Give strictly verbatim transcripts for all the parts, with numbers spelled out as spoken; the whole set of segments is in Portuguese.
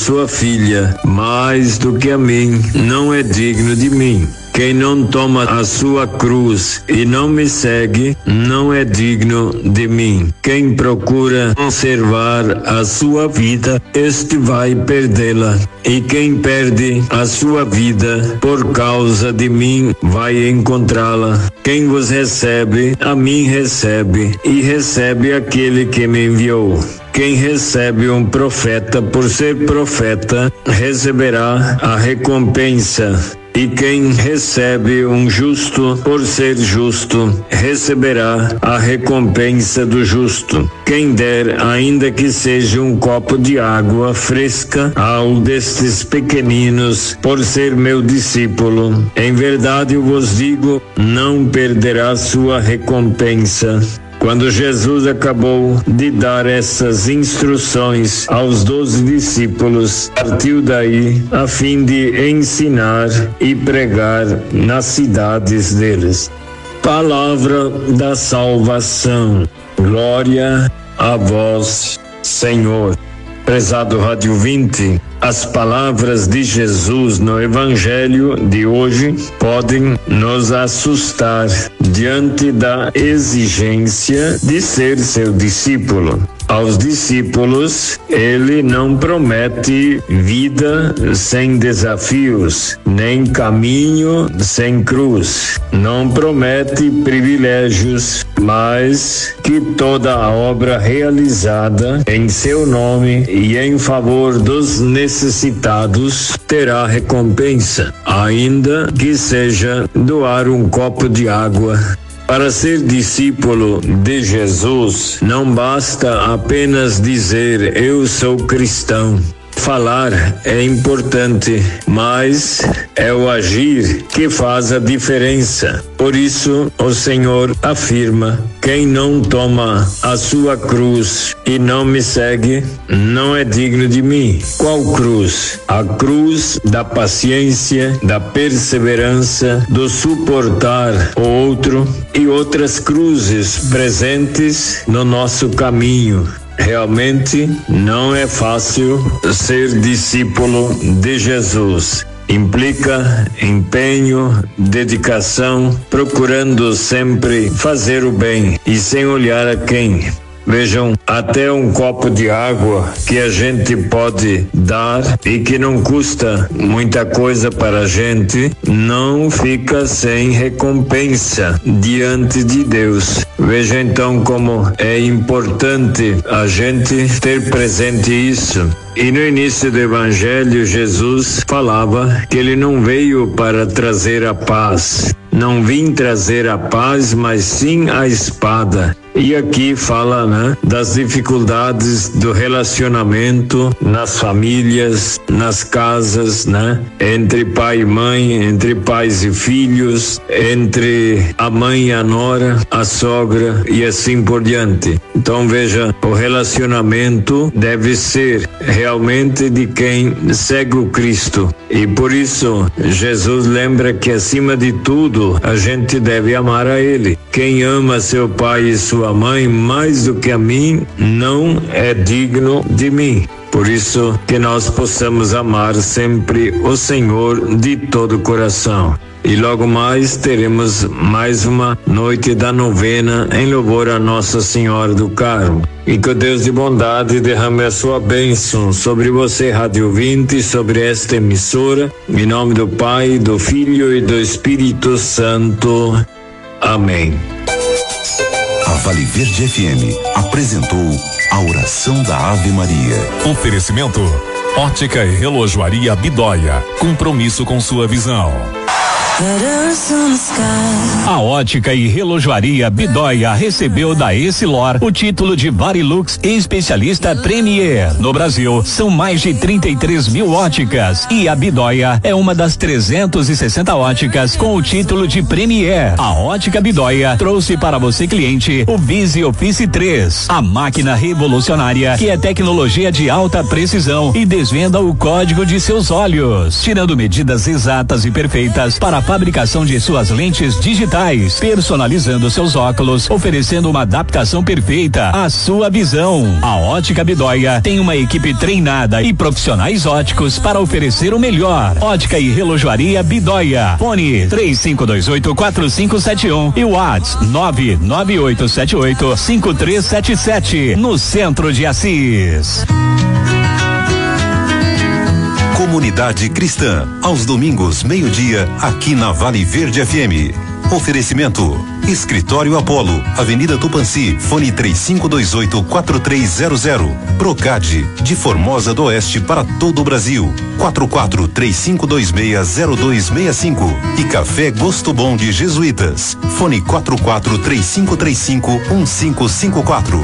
sua filha, mais do que a mim, não é digno de mim. Quem não toma a sua cruz e não me segue, não é digno de mim. Quem procura conservar a sua vida, este vai perdê-la. E quem perde a sua vida por causa de mim, vai encontrá-la. Quem vos recebe, a mim recebe, e recebe aquele que me enviou. Quem recebe um profeta por ser profeta, receberá a recompensa. E quem recebe um justo por ser justo, receberá a recompensa do justo. Quem der, ainda que seja um copo de água fresca, ao destes pequeninos, por ser meu discípulo, em verdade eu vos digo, não perderá sua recompensa. Quando Jesus acabou de dar essas instruções aos doze discípulos, partiu daí a fim de ensinar e pregar nas cidades deles. Palavra da salvação. Glória a vós, Senhor. Prezado Rádio vinte, as palavras de Jesus no Evangelho de hoje podem nos assustar diante da exigência de ser seu discípulo. Aos discípulos, ele não promete vida sem desafios, nem caminho sem cruz. Não promete privilégios, mas que toda a obra realizada em seu nome e em favor dos necessitados terá recompensa, ainda que seja doar um copo de água. Para ser discípulo de Jesus, não basta apenas dizer eu sou cristão. Falar é importante, mas é o agir que faz a diferença. Por isso, o Senhor afirma: quem não toma a sua cruz e não me segue, não é digno de mim. Qual cruz? A cruz da paciência, da perseverança, do suportar o outro e outras cruzes presentes no nosso caminho. Realmente não é fácil ser discípulo de Jesus. Implica empenho, dedicação, procurando sempre fazer o bem e sem olhar a quem. Vejam, até um copo de água que a gente pode dar e que não custa muita coisa para a gente, não fica sem recompensa diante de Deus. Veja então como é importante a gente ter presente isso. E no início do Evangelho, Jesus falava que ele não veio para trazer a paz. Não vim trazer a paz, mas sim a espada. E aqui fala, né, das dificuldades do relacionamento nas famílias, nas casas, né, entre pai e mãe, entre pais e filhos, entre a mãe e a nora, a sogra e assim por diante. Então veja, o relacionamento deve ser realmente de quem segue o Cristo. E por isso Jesus lembra que acima de tudo a gente deve amar a Ele. Quem ama seu pai e sua mãe mais do que a mim, não é digno de mim. Por isso que nós possamos amar sempre o Senhor de todo o coração. E logo mais teremos mais uma noite da novena em louvor a Nossa Senhora do Carmo. E que o Deus de bondade derrame a sua bênção sobre você, Rádio vinte, sobre esta emissora, em nome do Pai, do Filho e do Espírito Santo. Amém. A Vale Verde F M apresentou a oração da Ave Maria. Oferecimento: Ótica e Relojoaria Bidóia. Compromisso com sua visão. A Ótica e Relojoaria Bidóia recebeu da Essilor o título de Varilux Especialista Premier. No Brasil, são mais de trinta e três mil óticas e a Bidóia é uma das trezentas e sessenta óticas com o título de Premier. A Ótica Bidóia trouxe para você, cliente, o Visi Office três, a máquina revolucionária que é tecnologia de alta precisão e desvenda o código de seus olhos, tirando medidas exatas e perfeitas para fabricação de suas lentes digitais, personalizando seus óculos, oferecendo uma adaptação perfeita à sua visão. A Ótica Bidóia tem uma equipe treinada e profissionais óticos para oferecer o melhor. Ótica e Relojoaria Bidóia. Fone três cinco dois oito quatro cinco sete um e WhatsApp nove nove oito sete oito cinco três sete sete, no centro de Assis. Comunidade Cristã, aos domingos, meio-dia, aqui na Vale Verde F M. Oferecimento: Escritório Apolo, Avenida Tupanci, fone três cinco dois oito quatro três zero zero. Procade, de Formosa do Oeste para todo o Brasil. quatro quatro três cinco dois seis zero dois seis cinco. E Café Gosto Bom de Jesuítas. Fone quatro quatro três cinco três cinco um cinco cinco quatro.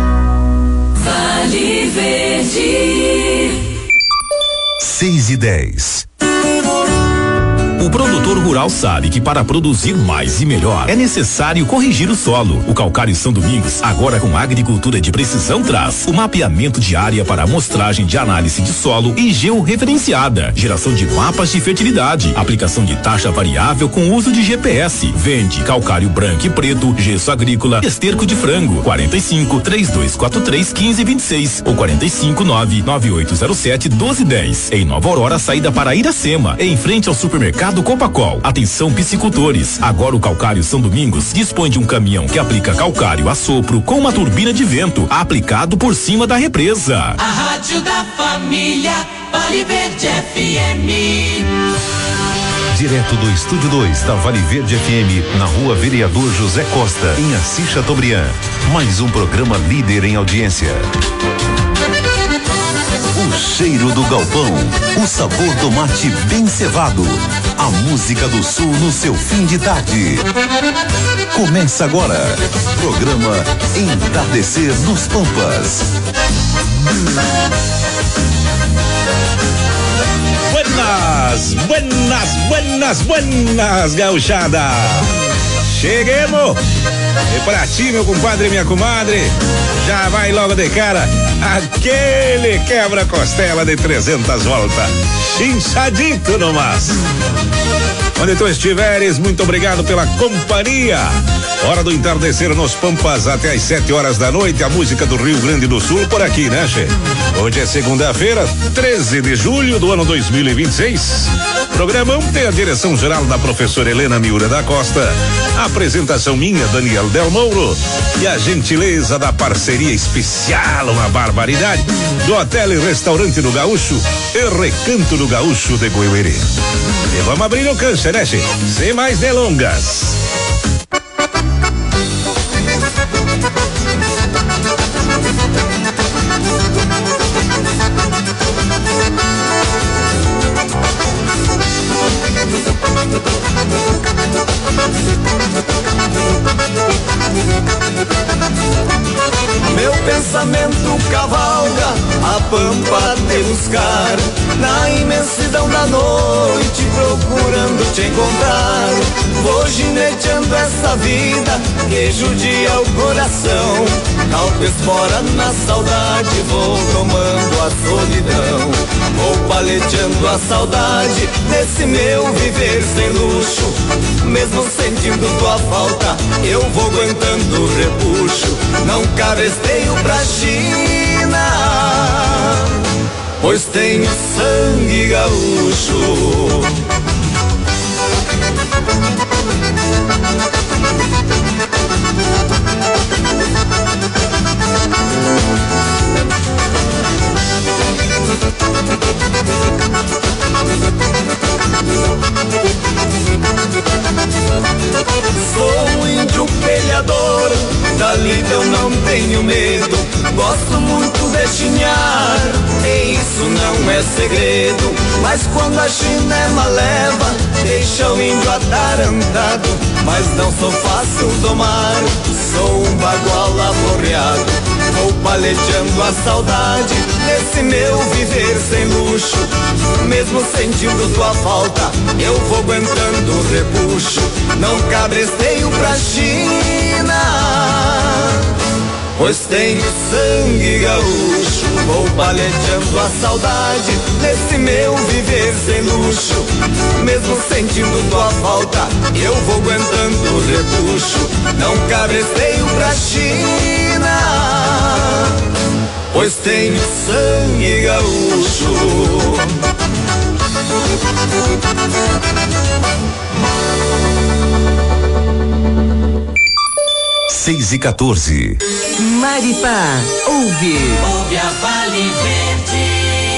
Vale Verde. Seis e dez. O produtor rural sabe que para produzir mais e melhor é necessário corrigir o solo. O Calcário São Domingos, agora com agricultura de precisão, traz o mapeamento de área para amostragem de análise de solo e georreferenciada, geração de mapas de fertilidade, aplicação de taxa variável com uso de G P S. Vende calcário branco e preto, gesso agrícola, esterco de frango. quarenta e cinco, três dois quatro três, quinze vinte e seis ou quarenta e cinco, nove nove oito zero sete, doze dez. Em Nova Aurora, saída para Iracema, em frente ao supermercado do Copacol. Atenção, piscicultores, agora o Calcário São Domingos dispõe de um caminhão que aplica calcário a sopro com uma turbina de vento aplicado por cima da represa. A rádio da família, Vale Verde F M. Direto do Estúdio dois da Vale Verde F M, na Rua Vereador José Costa, em Assis Chateaubriand. Mais um programa líder em audiência. O cheiro do galpão, o sabor do mate bem cevado, a música do sul no seu fim de tarde. Começa agora, programa Entardecer nos Pampas. Buenas, buenas, buenas, buenas, gauchada. Cheguemos. E pra ti, meu compadre e minha comadre, já vai logo de cara aquele quebra-costela de trezentas voltas, chinchadito no mas. Onde tu estiveres, muito obrigado pela companhia. Hora do entardecer nos Pampas até às sete horas da noite, a música do Rio Grande do Sul por aqui, né, che? Hoje é segunda-feira, treze de julho do ano dois mil e vinte e seis. Programão tem a direção geral da professora Helena Miura da Costa, a apresentação minha, Daniel Del Mouro, e a gentileza da parceria especial, uma barbaridade, do Hotel e Restaurante do Gaúcho e Recanto do Gaúcho de Goiuerê. E vamos abrir o cancha, né, che? Sem mais delongas. Meu pensamento cavalga a pampa te buscar, na imensidão da noite procurando te encontrar. Vou gineteando essa vida que judia o coração, calco espora na saudade, vou tomando a solidão. Vou paleteando a saudade nesse meu viver sem luxo, mesmo sentindo tua falta, eu vou aguentando o repuxo. Não cabesteio pra China, pois tenho sangue gaúcho. Sou um índio peleador, da lida eu não tenho medo. Gosto muito de chinhar, e isso não é segredo. Mas quando a chinema leva, deixa o índio atarantado. Mas não sou fácil domar, sou um bagual laboreado. Vou paleteando a saudade nesse meu viver sem luxo, mesmo sentindo tua falta, eu vou aguentando o repuxo. Não cabresteio pra China, pois tenho sangue gaúcho. Vou paleteando a saudade nesse meu viver sem luxo. Mesmo sentindo tua falta, eu vou aguentando o repuxo. Não cabeceio pra China, pois tenho sangue gaúcho. Seis e quatorze. Maripá, ouve. Ouve a Vale Verde.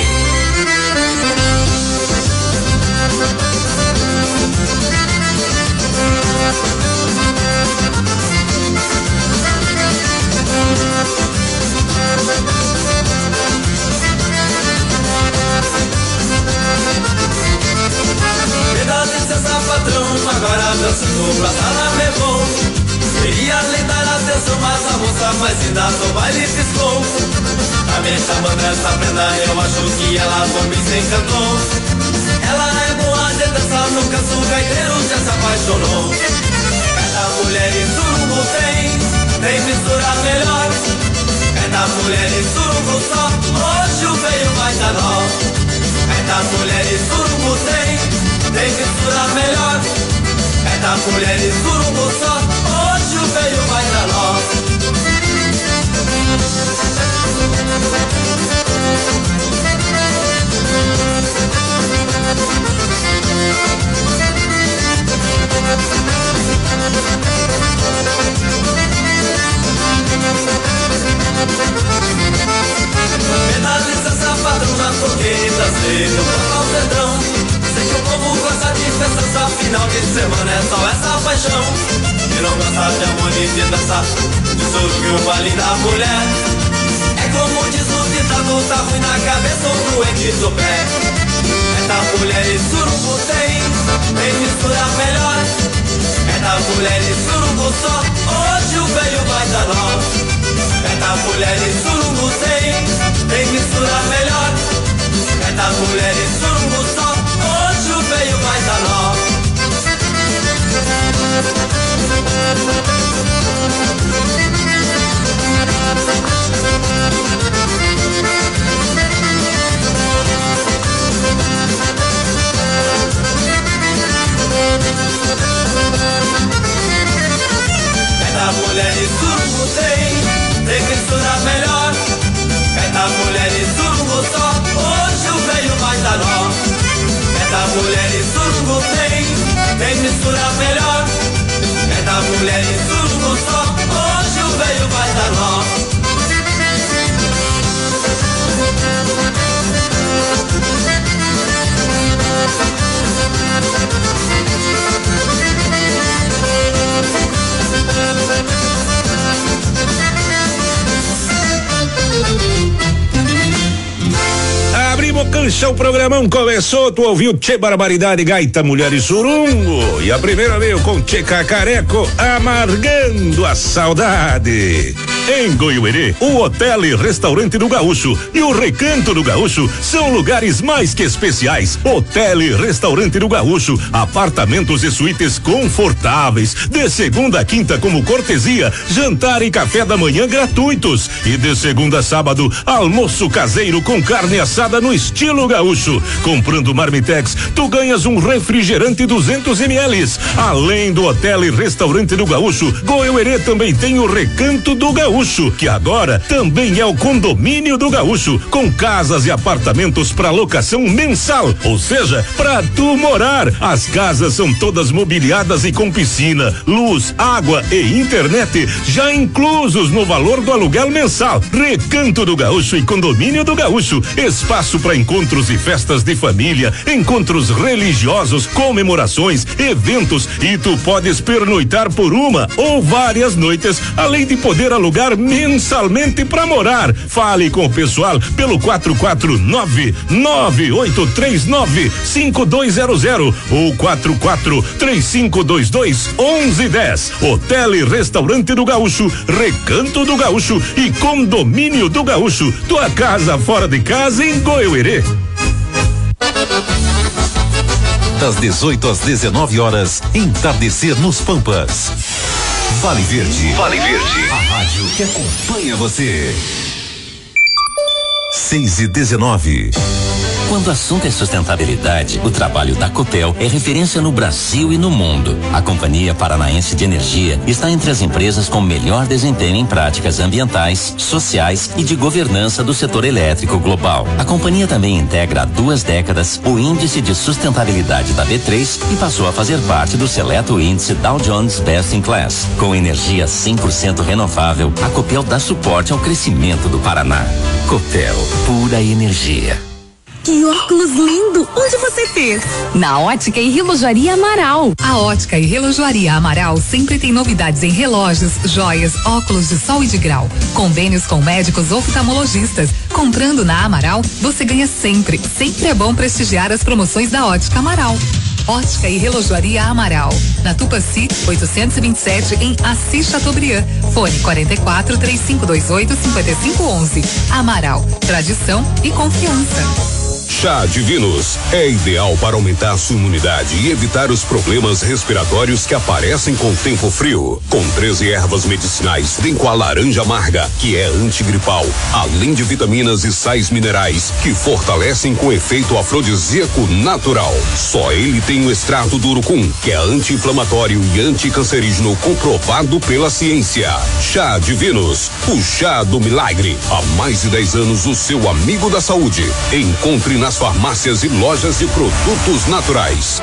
Me dá licença, patrão, agora dançando pra sala levou. Queria lhe dar atenção, mas a moça mais idade do baile piscou. Tá me chamando essa prenda, eu acho que ela também se encantou. Ela é boa de dançar, no canso gaiteiro já se apaixonou. Cada mulher e surungo tem, tem mistura melhor. Cada mulher e surungo só, hoje o veio vai dar nó. Cada mulher e surungo tem, tem mistura melhor. Cada mulher e surungo só, hoje o veio vai dar nó. Me dá licença, patrão, já toquei das vezes, eu vou ao cedrão. Sei que o povo gosta de festas, afinal de semana é só essa paixão. E não gosta de amor e de dançar, de surubim o baile da mulher. É como diz o ditado, tá ruim na cabeça ou doente do pé. É da mulher e surungo tem, tem mistura melhor. É da mulher e surungo só, hoje o veio vai dar nó. É da mulher e surungo tem, tem mistura melhor. É da mulher e surungo só, hoje o veio vai dar nó. É da mulher e surungo tem, tem mistura melhor. É da mulher e surungo só, hoje o veio vai dar nó. É da mulher e surungo tem, tem mistura melhor. É da mulher e surungo só, hoje o veio vai dar nó. Abrimos cancha, o programão começou, tu ouviu Tchê Barbaridade, Gaita, Mulher e Surungo. E a primeira veio com Tchê Cacareco, Amargando a Saudade. Em Goiuerê, o Hotel e Restaurante do Gaúcho e o Recanto do Gaúcho são lugares mais que especiais. Hotel e Restaurante do Gaúcho, apartamentos e suítes confortáveis, de segunda a quinta como cortesia, jantar e café da manhã gratuitos e de segunda a sábado, almoço caseiro com carne assada no estilo gaúcho. Comprando Marmitex, tu ganhas um refrigerante duzentos mililitros. Além do Hotel e Restaurante do Gaúcho, Goiuerê também tem o Recanto do Gaúcho, que agora também é o Condomínio do Gaúcho, com casas e apartamentos para locação mensal, ou seja, para tu morar. As casas são todas mobiliadas e com piscina, luz, água e internet já inclusos no valor do aluguel mensal. Recanto do Gaúcho e Condomínio do Gaúcho, espaço para encontros e festas de família, encontros religiosos, comemorações, eventos, e tu podes pernoitar por uma ou várias noites, além de poder alugar mensalmente para morar. Fale com o pessoal pelo quatro quatro nove, nove oito três nove, cinco dois zero zero ou quatro quatro três cinco dois dois, onze dez. Hotel e Restaurante do Gaúcho, Recanto do Gaúcho e Condomínio do Gaúcho. Tua casa fora de casa em Goiuerê. Das dezoito às dezenove horas, entardecer nos Pampas. Vale Verde. Vale Verde. A rádio rádio que acompanha você. seis e dezenove. Quando o assunto é sustentabilidade, o trabalho da Copel é referência no Brasil e no mundo. A Companhia Paranaense de Energia está entre as empresas com melhor desempenho em práticas ambientais, sociais e de governança do setor elétrico global. A companhia também integra há duas décadas o Índice de Sustentabilidade da B três e passou a fazer parte do seleto índice Dow Jones Best in Class. Com energia cem por cento renovável, a Copel dá suporte ao crescimento do Paraná. Copel, pura energia. Que óculos lindo! Onde você fez? Na Ótica e Relojoaria Amaral. A Ótica e Relojoaria Amaral sempre tem novidades em relógios, joias, óculos de sol e de grau. Convênios com médicos oftalmologistas. Comprando na Amaral, você ganha sempre. Sempre é bom prestigiar as promoções da Ótica Amaral. Ótica e Relojoaria Amaral. Na Tupanci, oitocentos e vinte e sete, em Assis Chateaubriand. Fone quarenta e quatro, três cinco dois oito, cinquenta e cinco onze. Amaral, tradição e confiança. Chá Divinos é ideal para aumentar sua imunidade e evitar os problemas respiratórios que aparecem com o tempo frio. Com treze ervas medicinais, vem com a laranja amarga, que é antigripal, além de vitaminas e sais minerais que fortalecem com efeito afrodisíaco natural. Só ele tem o extrato do urucum, que é anti-inflamatório e anticancerígeno comprovado pela ciência. Chá Divinos, o chá do milagre. Há mais de dez anos, o seu amigo da saúde. Encontre nas farmácias e lojas de produtos naturais.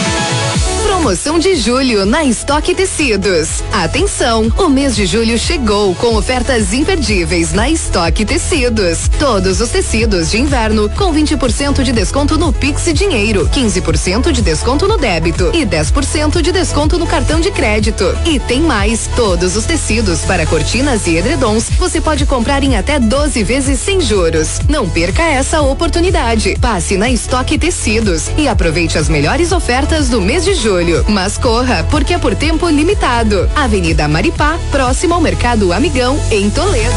Promoção de julho na Estoque Tecidos. Atenção, o mês de julho chegou com ofertas imperdíveis na Estoque Tecidos. Todos os tecidos de inverno com vinte por cento de desconto no Pix Dinheiro, quinze por cento de desconto no débito e dez por cento de desconto no cartão de crédito. E tem mais, todos os tecidos para cortinas e edredons você pode comprar em até doze vezes sem juros. Não perca essa oportunidade. Passe na Estoque Tecidos e aproveite as melhores ofertas do mês de julho. Mas corra, porque é por tempo limitado. Avenida Maripá, próximo ao Mercado Amigão, em Toledo.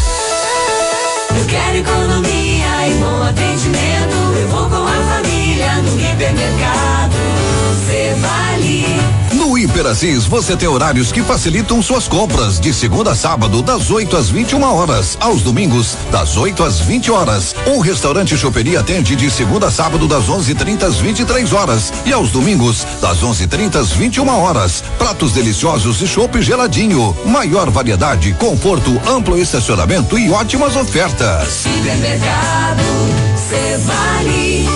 Eu quero economia e bom atendimento. Eu vou com a família no hipermercado. Você vale. No Hiper Assis, você tem horários que facilitam suas compras, de segunda a sábado, das oito às vinte e uma horas, aos domingos, das oito às vinte horas. O restaurante Choperia atende de segunda a sábado, das onze e trinta às vinte e três horas, e aos domingos, das onze e trinta às vinte e uma horas. Pratos deliciosos e chopp geladinho. Maior variedade, conforto, amplo estacionamento e ótimas ofertas. Supermercado, cê vale.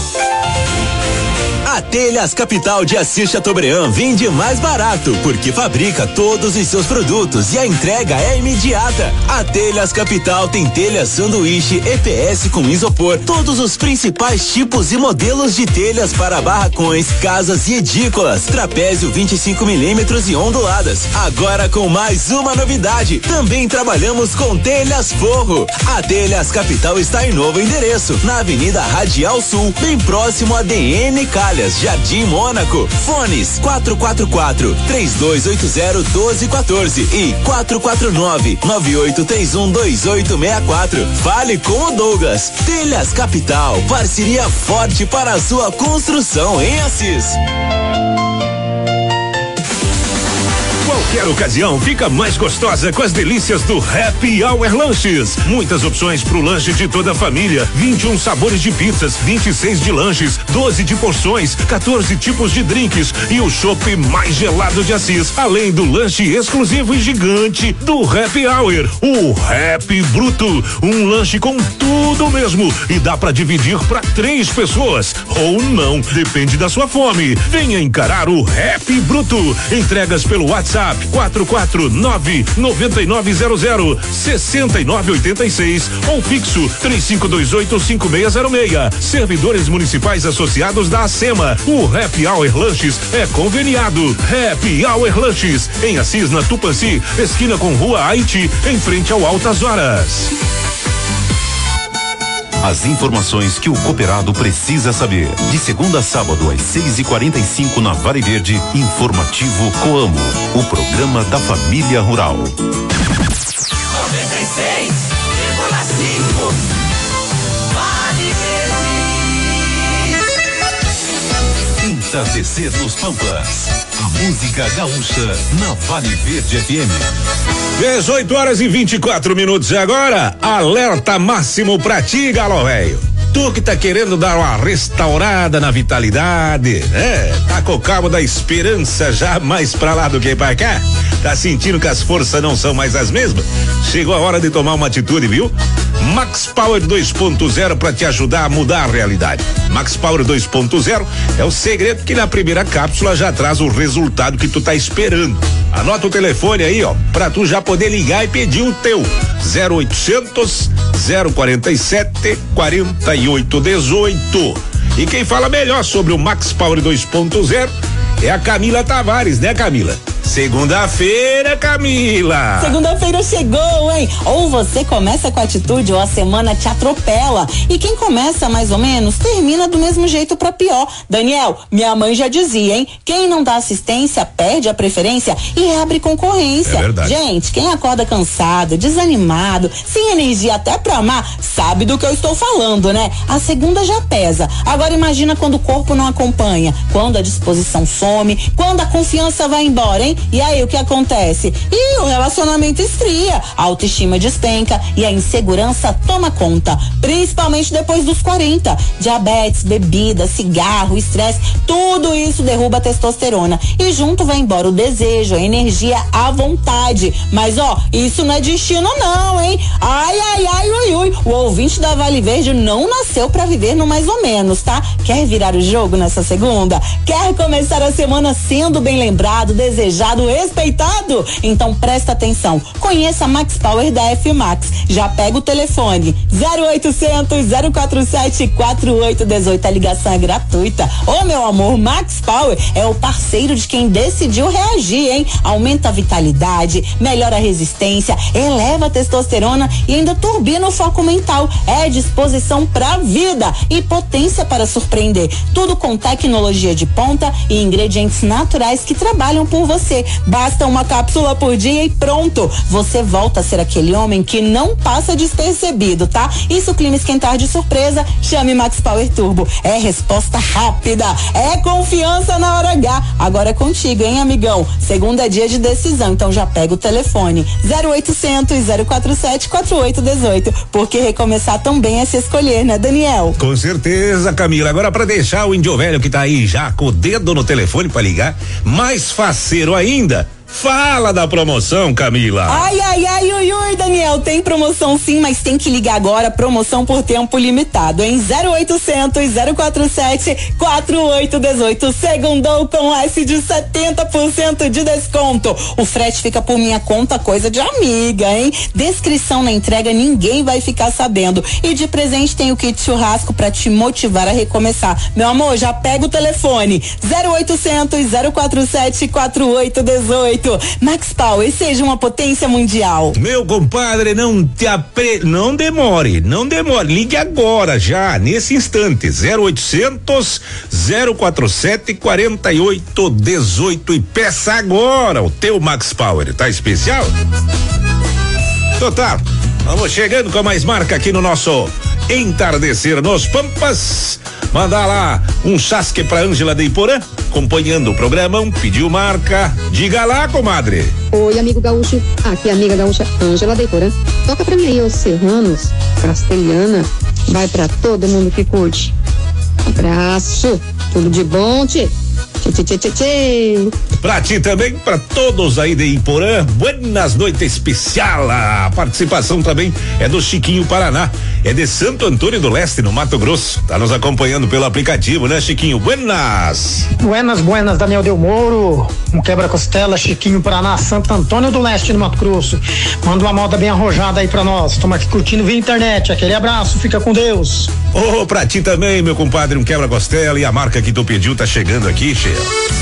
A Telhas Capital de Assis Chateaubriand vende mais barato, porque fabrica todos os seus produtos e a entrega é imediata. A Telhas Capital tem telhas sanduíche E P S com isopor, todos os principais tipos e modelos de telhas para barracões, casas e edículas, trapézio vinte e cinco milímetros e onduladas. Agora com mais uma novidade, também trabalhamos com telhas forro. A Telhas Capital está em novo endereço, na Avenida Radial Sul, bem próximo a D N Calhas, Jardim Mônaco. Fones quatro quatro quatro, três dois oito zero, um dois um quatro e quatro quatro nove, nove oito três um, dois oito seis quatro. Fale com o Douglas. Telhas Capital, parceria forte para a sua construção em Assis. Qualquer ocasião fica mais gostosa com as delícias do Happy Hour Lanches. Muitas opções pro lanche de toda a família. vinte e um sabores de pizzas, vinte e seis de lanches, doze de porções, quatorze tipos de drinks e o chopp mais gelado de Assis. Além do lanche exclusivo e gigante do Happy Hour, o Happy Bruto. Um lanche com tudo mesmo e dá pra dividir pra três pessoas. Ou não, depende da sua fome. Venha encarar o Happy Bruto. Entregas pelo WhatsApp quatro quatro nove, nove nove zero zero, seis nove oito seis ou fixo três cinco dois oito, cinco seis zero seis. Servidores municipais associados da ACEMA. O Happy Hour Lanches é conveniado. Happy Hour Lanches em Assis, na Tupanci, esquina com Rua Haiti, em frente ao Altas Horas. As informações que o cooperado precisa saber. De segunda a sábado, às seis e quarenta e cinco, na Vale Verde, Informativo Coamo, o programa da família rural. noventa e seis vírgula cinco Vale Verde. Entardecer nos Pampas. A música gaúcha na Vale Verde F M. dezoito horas e vinte e quatro minutos agora. Alerta máximo pra ti, galo velho. Tu que tá querendo dar uma restaurada na vitalidade, né? Tá com o cabo da esperança já mais pra lá do que pra cá? Tá sentindo que as forças não são mais as mesmas? Chegou a hora de tomar uma atitude, viu? Max Power dois ponto zero para te ajudar a mudar a realidade. Max Power dois ponto zero é o segredo que na primeira cápsula já traz o resultado que tu tá esperando. Anota o telefone aí, ó, pra tu já poder ligar e pedir o teu. zero oitocentos, zero quarenta e sete, quarenta e oito dezoito. E quem fala melhor sobre o Max Power dois ponto zero é a Camila Tavares, né, Camila? Segunda-feira, Camila. Segunda-feira chegou, hein? Ou você começa com atitude ou a semana te atropela. E quem começa mais ou menos, termina do mesmo jeito pra pior. Daniel, minha mãe já dizia, hein? Quem não dá assistência perde a preferência e abre concorrência. É verdade. Gente, quem acorda cansado, desanimado, sem energia até pra amar, sabe do que eu estou falando, né? A segunda já pesa. Agora imagina quando o corpo não acompanha, quando a disposição some, quando a confiança vai embora, hein? E aí o que acontece? E o relacionamento esfria, a autoestima despenca e a insegurança toma conta, principalmente depois dos quarenta. Diabetes, bebida, cigarro, estresse, tudo isso derruba a testosterona e junto vai embora o desejo, a energia, a vontade. Mas ó, isso não é destino não, hein? Ai, ai, ai, ui, ui. O ouvinte da Vale Verde não nasceu pra viver no mais ou menos, tá? Quer virar o jogo nessa segunda? Quer começar a semana sendo bem lembrado, desejado, respeitado? Então presta atenção, conheça a Max Power da F Max, já pega o telefone zero oitocentos, zero quatro sete, quatro oito um oito, a ligação é gratuita. Ô meu amor, Max Power é o parceiro de quem decidiu reagir, hein? Aumenta a vitalidade, melhora a resistência, eleva a testosterona e ainda turbina o foco mental. É disposição pra vida e potência para surpreender, tudo com tecnologia de ponta e ingredientes naturais que trabalham por você. Basta uma cápsula por dia e pronto, você volta a ser aquele homem que não passa despercebido, tá? E se o clima esquentar de surpresa, chame Max Power Turbo. É resposta rápida, é confiança na hora H. Agora é contigo, hein, amigão? Segunda é dia de decisão, então já pega o telefone zero oitocentos, zero quatro sete, quatro oito um oito, porque recomeçar também é se escolher, né, Daniel? Com certeza, Camila. Agora pra deixar o índio velho que tá aí já com o dedo no telefone pra ligar, mais faceiro ainda, fala da promoção, Camila. Ai, ai, ai, ui, ui, Daniel, tem promoção sim, mas tem que ligar agora, promoção por tempo limitado, em zero oitocentos, zero quatro sete, quatro oito um oito, segundou com S de setenta por cento de desconto. O frete fica por minha conta, coisa de amiga, hein? Descrição na entrega, ninguém vai ficar sabendo. E de presente tem o kit churrasco pra te motivar a recomeçar. Meu amor, já pega o telefone, zero oitocentos, zero quatro sete, quatro oito um oito. Max Power, seja uma potência mundial. Meu compadre, não te apre... não demore, não demore, ligue agora já, nesse instante, zero oitocentos, zero quatro sete, quarenta e oito dezoito e peça agora o teu Max Power, tá especial? Total, vamos chegando com mais marca aqui no nosso Entardecer nos Pampas. Mandar lá um chasque pra Ângela de Iporã, acompanhando o programão, pediu marca. Diga lá, comadre. Oi, amigo gaúcho. Aqui é a amiga gaúcha Ângela de Iporã. Toca pra mim aí, os serranos, castelhana. Vai pra todo mundo que curte. Abraço. Tudo de bom, tchê. Tchê, tchê, tchê, tchê. Pra ti também, pra todos aí de Iporã, buenas noites especial. A participação também é do Chiquinho Paraná, é de Santo Antônio do Leste, no Mato Grosso. Tá nos acompanhando pelo aplicativo, né, Chiquinho? Buenas. Buenas, buenas, Daniel Del Moro, um quebra-costela, Chiquinho Paraná, Santo Antônio do Leste, no Mato Grosso. Manda uma moda bem arrojada aí pra nós. Estamos aqui curtindo via internet. Aquele abraço, fica com Deus. Ô, oh, pra ti também, meu compadre, um quebra-costela, e a marca que tu pediu tá chegando aqui, cheia.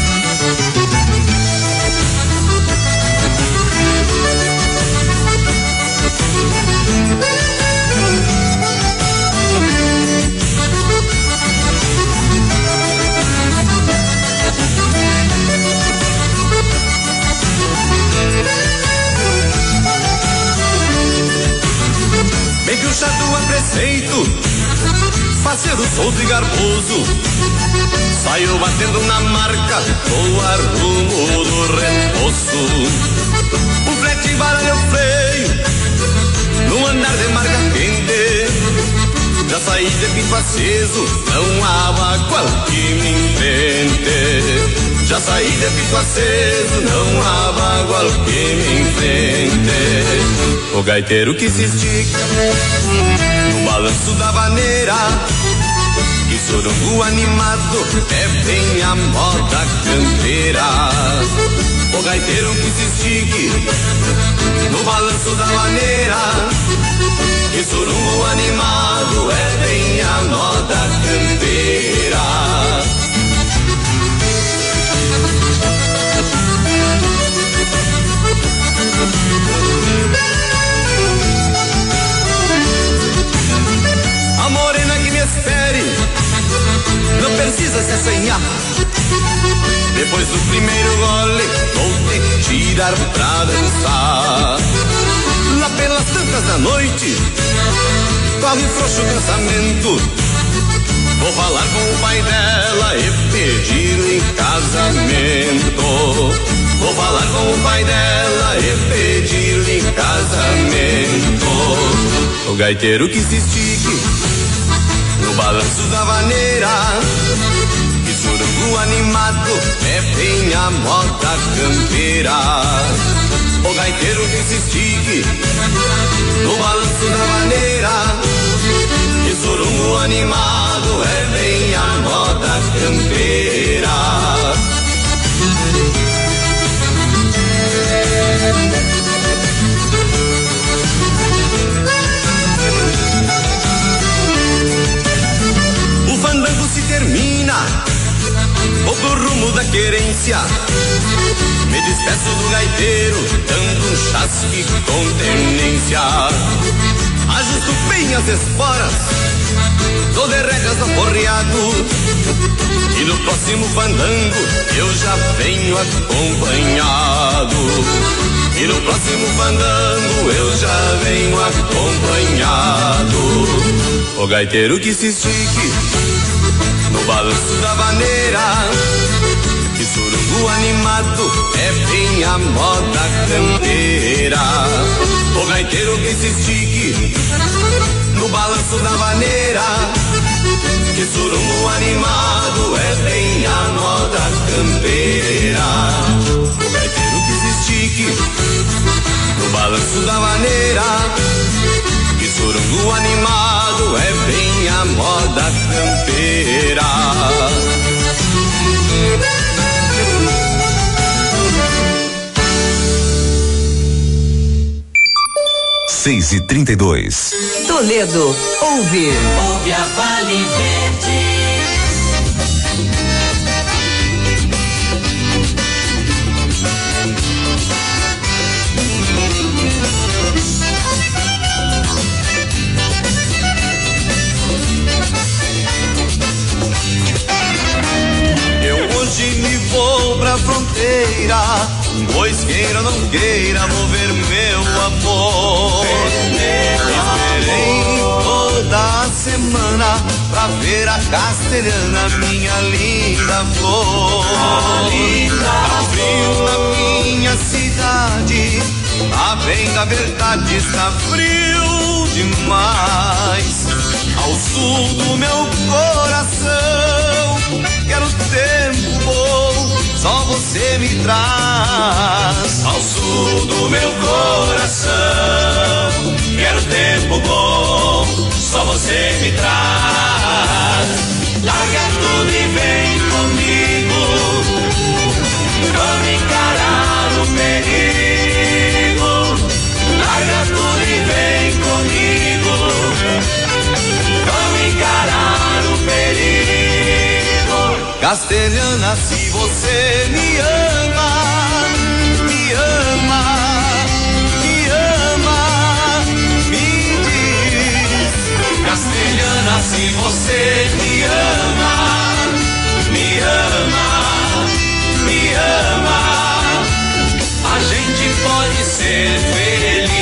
Bem que o chato é preceito, parceiro solto e garboso, Saio batendo na marca, vou a rumo do reposto. O frete baralha o freio, no andar de marca quente. Já saí de pico aceso, não há mágoa que me enfrente. Já saí de pico aceso, não há mágoa que me enfrente. O gaiteiro que se estica no balanço da vaneira, que surungo animado é bem a moda campeira. O gaiteiro que se estique no balanço da maneira, que surungo animado é bem a moda campeira. A morena que me espere não precisa se assanhar. Depois do primeiro gole vou te tirar pra dançar. Lá pelas tantas da noite corre frouxo o pensamento. Vou falar com o pai dela e pedir em casamento. Vou falar com o pai dela e pedir em casamento. O gaiteiro que se estique no balanço da vaneira, que surungo animado é bem a moda campeira. O gaiteiro que se estique no balanço da maneira, que surungo animado é bem a moda campeira. O fandango se termina, vou pro rumo da querência. Me despeço do gaiteiro, dando um chasque com tenência. Ajusto bem as esporas, tô de rédeas aporreado. E no próximo fandango eu já venho acompanhado. E no próximo fandango eu já venho acompanhado. O gaiteiro que se estique no balanço da vaneira, que surungo animado é bem a moda campeira. O gaiteiro que se estique no balanço da vaneira, que surungo animado é bem a moda campeira. O gaiteiro que se estique no balanço da vaneira, que surungo animado é bem a moda campeira. Seis e trinta e dois. Toledo, ouve. Ouve a Vale Verde. Eu hoje me vou pra fronteira, pois queira ou não queira mover meu amor. Esperei toda a semana pra ver a castelhana, minha linda flor. Tá frio na minha cidade, a bem da verdade está frio demais. Ao sul do meu coração, quero tempo bom, só você me traz. Ao sul do meu coração, quero tempo bom, só você me traz. Larga tudo e vem comigo, vamos encarar o perigo. Larga tudo e vem comigo, vamos encarar o perigo. Castelhana, se você me ama, me ama, me ama, me diz. Castelhana, se você me ama, me ama, me ama, a gente pode ser feliz.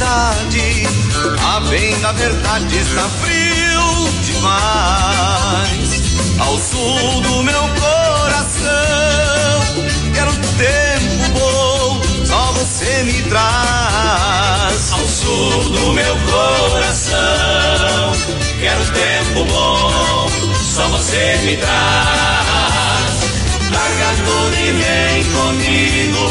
cidade, a bem da verdade está frio demais. Ao sul do meu coração, quero um tempo bom, só você me traz. Ao sul do meu coração, quero tempo bom, só você me traz. Larga tudo e vem comigo,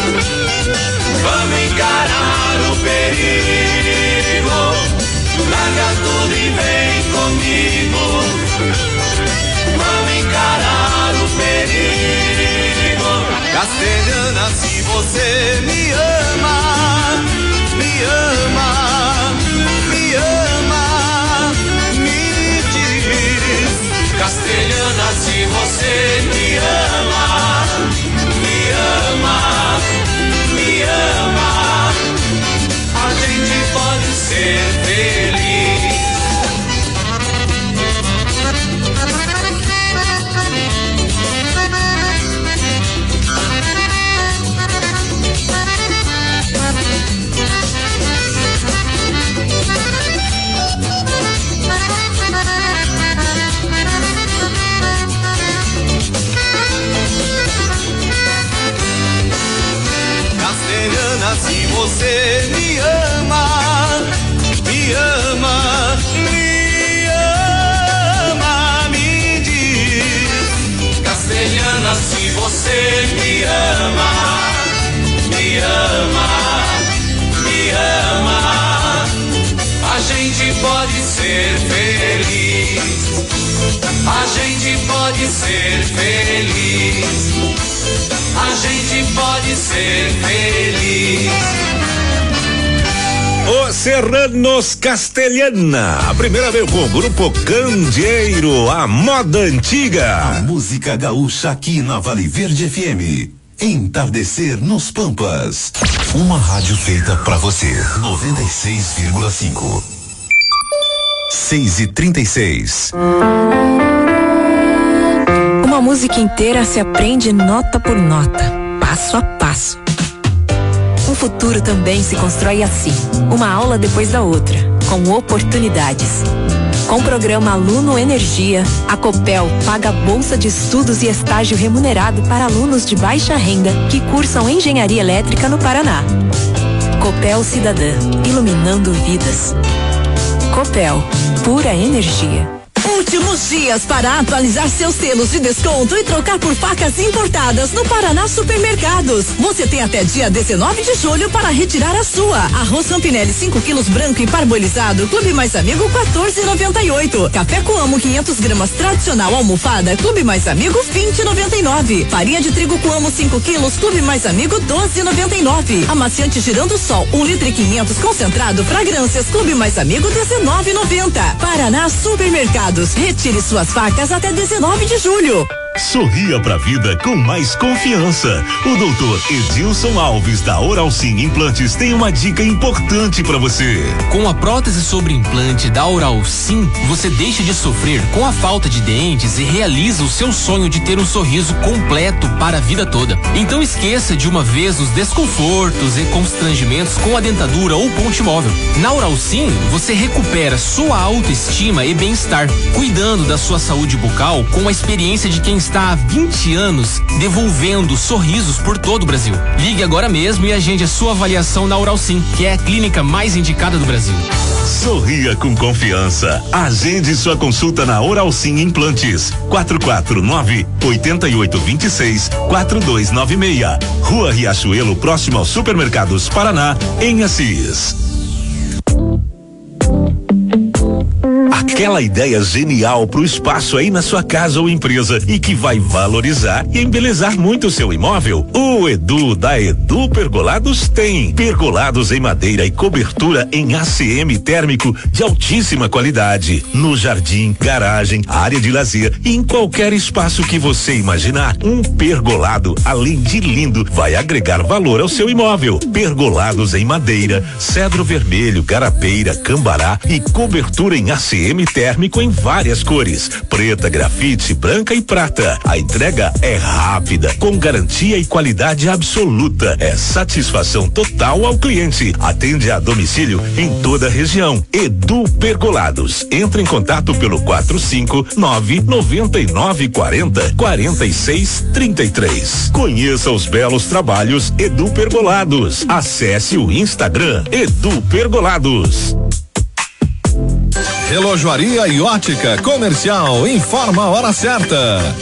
vamos encarar o perigo. Larga tudo e vem comigo, vamos encarar o perigo. Castelhana, se você me ama, me ama, me ama, me diz. Castelhana, se você me ama, me ama, me ama, a gente pode ser feliz. Castelhana, se você me ama, me ama, me ama, me diz. Castelhana, se você me ama, me ama, me ama, a gente pode ser feliz. A gente pode ser feliz. A gente pode ser feliz. Os Serranos Castelhana. A primeira veio com o grupo Candeeiro, a moda antiga. A música gaúcha aqui na Vale Verde F M. Entardecer nos Pampas. Uma rádio feita pra você. noventa e seis vírgula cinco. seis e trinta e seis. Uma música inteira se aprende nota por nota, passo a passo. Um futuro também se constrói assim, uma aula depois da outra, com oportunidades. Com o programa Aluno Energia, a Copel paga bolsa de estudos e estágio remunerado para alunos de baixa renda que cursam engenharia elétrica no Paraná. Copel Cidadã, iluminando vidas. Copel, pura energia. Últimos dias para atualizar seus selos de desconto e trocar por facas importadas no Paraná Supermercados. Você tem até dia dezenove de julho para retirar a sua. Arroz Rampinelli cinco quilos branco e parbolizado, Clube Mais Amigo quatorze e noventa e oito. Café Coamo quinhentas gramas tradicional almofada, Clube Mais Amigo vinte e noventa e nove. Farinha de trigo Coamo cinco quilos, Clube Mais Amigo doze e noventa e nove. Amaciante Girando Sol um litro e quinhentos concentrado fragrâncias, Clube Mais Amigo dezenove e noventa. Paraná Supermercados. Retire suas facas até dezenove de julho. Sorria pra vida com mais confiança. O doutor Edilson Alves da Oral Sim Implantes tem uma dica importante pra você. Com a prótese sobre implante da Oral Sim, você deixa de sofrer com a falta de dentes e realiza o seu sonho de ter um sorriso completo para a vida toda. Então esqueça de uma vez os desconfortos e constrangimentos com a dentadura ou ponte móvel. Na Oral Sim, você recupera sua autoestima e bem-estar, cuidando da sua saúde bucal com a experiência de quem está há vinte anos devolvendo sorrisos por todo o Brasil. Ligue agora mesmo e agende a sua avaliação na Oral Sim, que é a clínica mais indicada do Brasil. Sorria com confiança. Agende sua consulta na Oral Sim Implantes. quatro quatro nove, oito oito dois seis, quatro dois nove seis. Rua Riachuelo, próximo ao Supermercados Paraná, em Assis. Aquela ideia genial pro espaço aí na sua casa ou empresa e que vai valorizar e embelezar muito o seu imóvel? O Edu da Edu Pergolados tem pergolados em madeira e cobertura em A C M térmico de altíssima qualidade. No jardim, garagem, área de lazer e em qualquer espaço que você imaginar, um pergolado, além de lindo, vai agregar valor ao seu imóvel. Pergolados em madeira, cedro vermelho, garapeira, cambará e cobertura em A C M térmico em várias cores: preta, grafite, branca e prata. A entrega é rápida, com garantia e qualidade absoluta. É satisfação total ao cliente. Atende a domicílio em toda a região. Edu Pergolados. Entre em contato pelo quatro cinco nove noventa e nove quarenta quarenta e seis trinta e três. Conheça os belos trabalhos Edu Pergolados. Acesse o Instagram Edu Pergolados. Relojoaria e ótica comercial, informa a hora certa.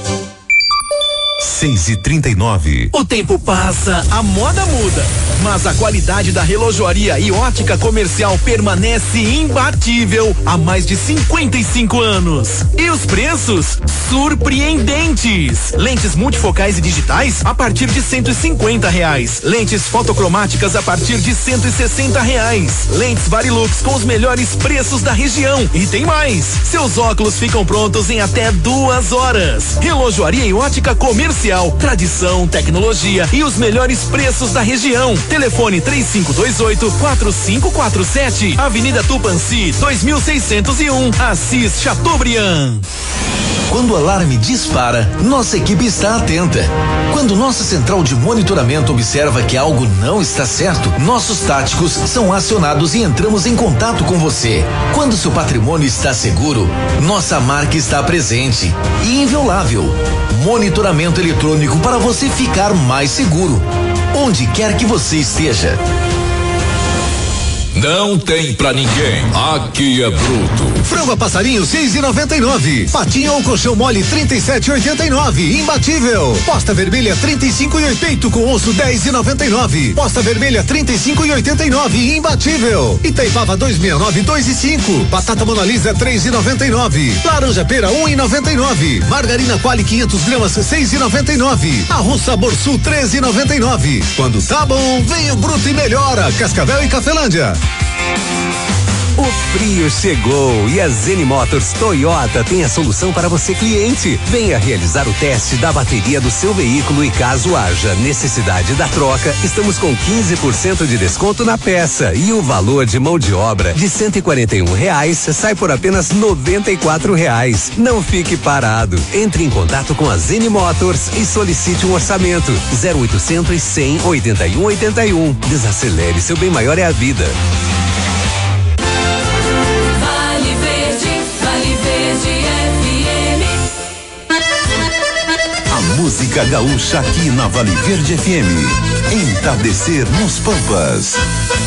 seis e trinta e nove. O tempo passa, a moda muda, mas a qualidade da relojoaria e ótica comercial permanece imbatível há mais de cinquenta e cinco anos. E os preços? Surpreendentes! Lentes multifocais e digitais a partir de cento e cinquenta reais. Lentes fotocromáticas a partir de cento e sessenta reais. Lentes Varilux com os melhores preços da região. E tem mais! Seus óculos ficam prontos em até duas horas. Relojoaria e ótica comercial. Tradição, tecnologia e os melhores preços da região. Telefone três cinco dois oito quatro cinco quatro sete. Avenida Tupanci, dois mil seiscentos e um, Assis Chateaubriand. Quando o alarme dispara, nossa equipe está atenta. Quando nossa central de monitoramento observa que algo não está certo, nossos táticos são acionados e entramos em contato com você. Quando seu patrimônio está seguro, nossa marca está presente e inviolável. Monitoramento eletrônico para você ficar mais seguro, onde quer que você esteja. Não tem pra ninguém, aqui é bruto. Frango a passarinho seis e noventa e nove. Patinha ou colchão mole trinta e sete e oitenta e nove. Imbatível. Posta vermelha trinta e cinco e oitenta com osso dez e noventa e nove. Posta vermelha trinta e cinco e oitenta e nove. Imbatível. Itaipava dois sessenta e nove, dois e cinco. Batata Mona Lisa três e noventa e nove. Laranja pera um e noventa e nove. Margarina Quali quinhentos gramas seis e noventa e nove. Arroz Sabor Sul treze e noventa e nove. Quando tá bom, vem o bruto e melhora. Cascavel e Cafelândia. O frio chegou e a Zene Motors Toyota tem a solução para você, cliente. Venha realizar o teste da bateria do seu veículo e caso haja necessidade da troca, estamos com quinze por cento de desconto na peça e o valor de mão de obra de cento e quarenta e um reais sai por apenas noventa e quatro reais. Não fique parado. Entre em contato com a Zene Motors e solicite um orçamento. zero oitocentos, cem, oitenta e um, oitenta e um. Desacelere, seu bem maior é a vida. Música gaúcha aqui na Vale Verde F M. Entardecer nos Pampas.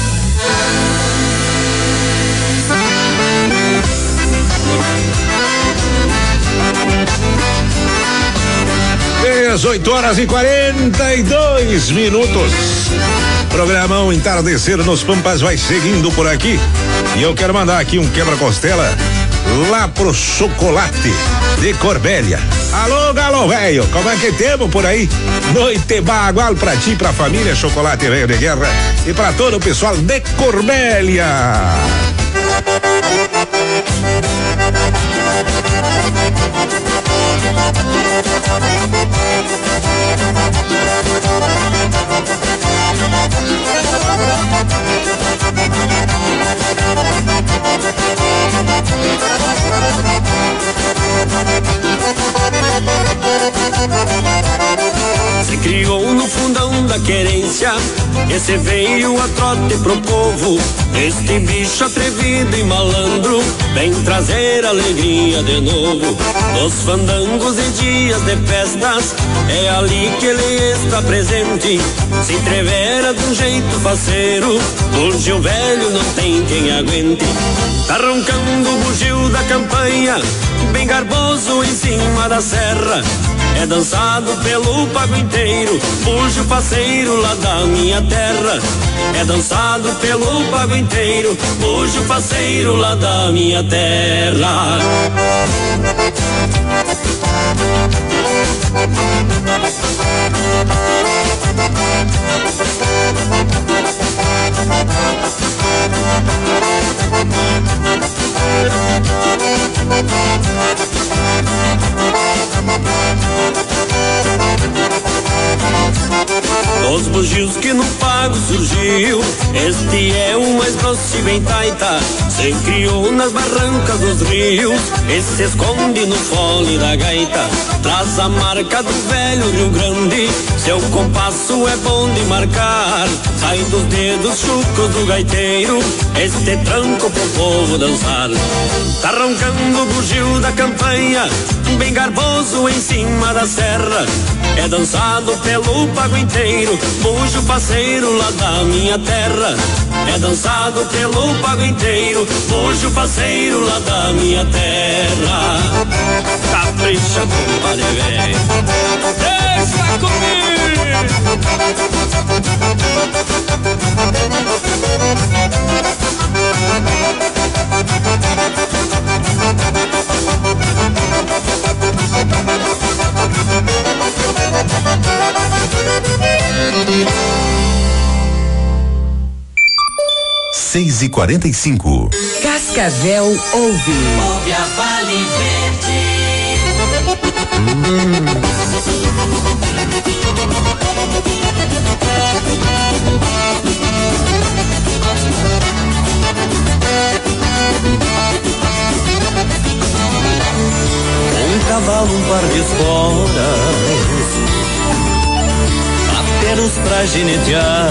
dezoito horas e quarenta e dois minutos. Programão Entardecer nos Pampas vai seguindo por aqui. E eu quero mandar aqui um quebra-costela lá pro Chocolate de Corbélia. Alô, galo velho, como é que temos por aí? Noite bagual pra ti, pra família Chocolate Velho de Guerra e pra todo o pessoal de Corbélia. Se criou no fundão da querência, esse veio a trote pro povo. Este bicho atrevido e malandro vem trazer alegria de novo. Nos fandangos e dias de festas, é ali que ele está presente. Se entrevera de um jeito faceiro, bugio velho não tem quem aguente. Tá roncando o bugio da campanha, bem garboso em cima da serra. É dançado pelo pago inteiro, bugio faceiro lá da minha terra. É dançado pelo pago inteiro, bugio faceiro lá da minha terra. Os bugios que no pago surgiu, Este é o mais grosso e bem taita, se criou nas barrancas dos rios e se esconde no fole da gaita. Traz a marca do velho Rio Grande, seu compasso é bom de marcar. Sai dos dedos chucos do gaiteiro, este tranco pro povo dançar. Tá roncando o bugio da campanha, bem garboso em cima da serra. É dançado pelo pago inteiro, bujo parceiro lá da minha terra. É dançado pelo pago inteiro, bujo parceiro lá da minha terra. Capricha, compadre, vem, deixa comigo. Seis e quarenta e cinco. Cascavel ouve. Ouve a Vale Verde. Um cavalo, um par de esporas, apenas pra ginetear.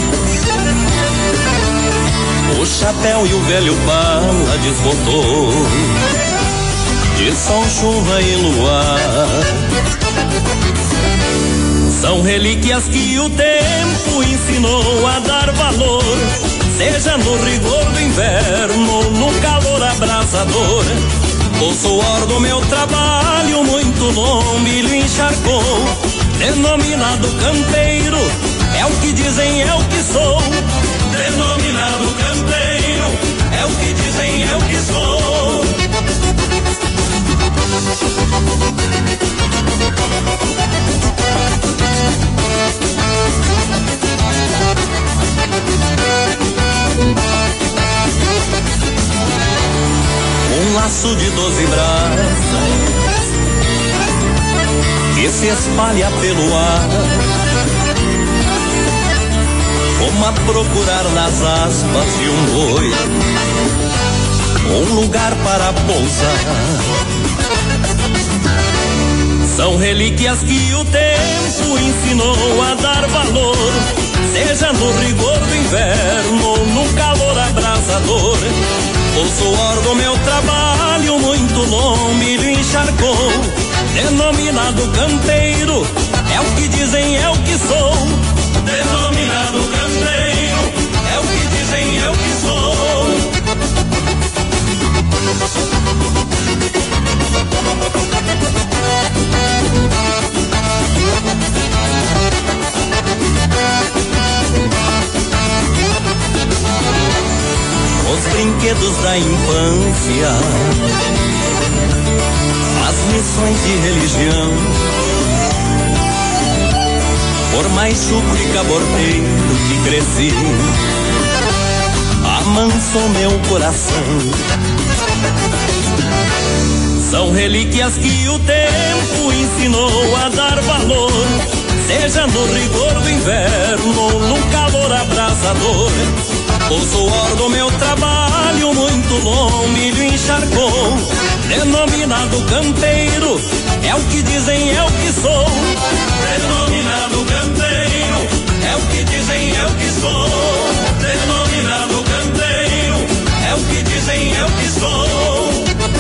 O chapéu e o velho bala desbotou, de sol, chuva e luar. São relíquias que o tempo ensinou a dar valor, seja no rigor do inverno, no calor abrasador. O suor do meu trabalho muito lombilho encharcou, denominado campeiro, é o que dizem, é o que sou. Denominado campeiro, é o que dizem, é o que sou. Um laço de doze braças que se espalha pelo ar, como a procurar nas aspas de um boi um lugar para pousar. São relíquias que o tempo ensinou a dar valor, seja no rigor do inverno, no calor abrasador. O suor do meu trabalho muito lombilho encharcou, denominado campeiro, é o que dizem, é o que sou. Denominado campeiro, é o que dizem, é o que sou. Os brinquedos da infância, as missões de religião, por mais chucro e cabordeiro que cresci, amansou meu coração. São relíquias que o tempo ensinou a dar valor, seja no rigor do inverno, no calor abrasador. O suor do meu trabalho muito lombilho encharcou, denominado campeiro, é o que dizem, é o que sou. Denominado campeiro, é o que dizem, é o que sou. Denominado campeiro, é o que dizem, é o que sou.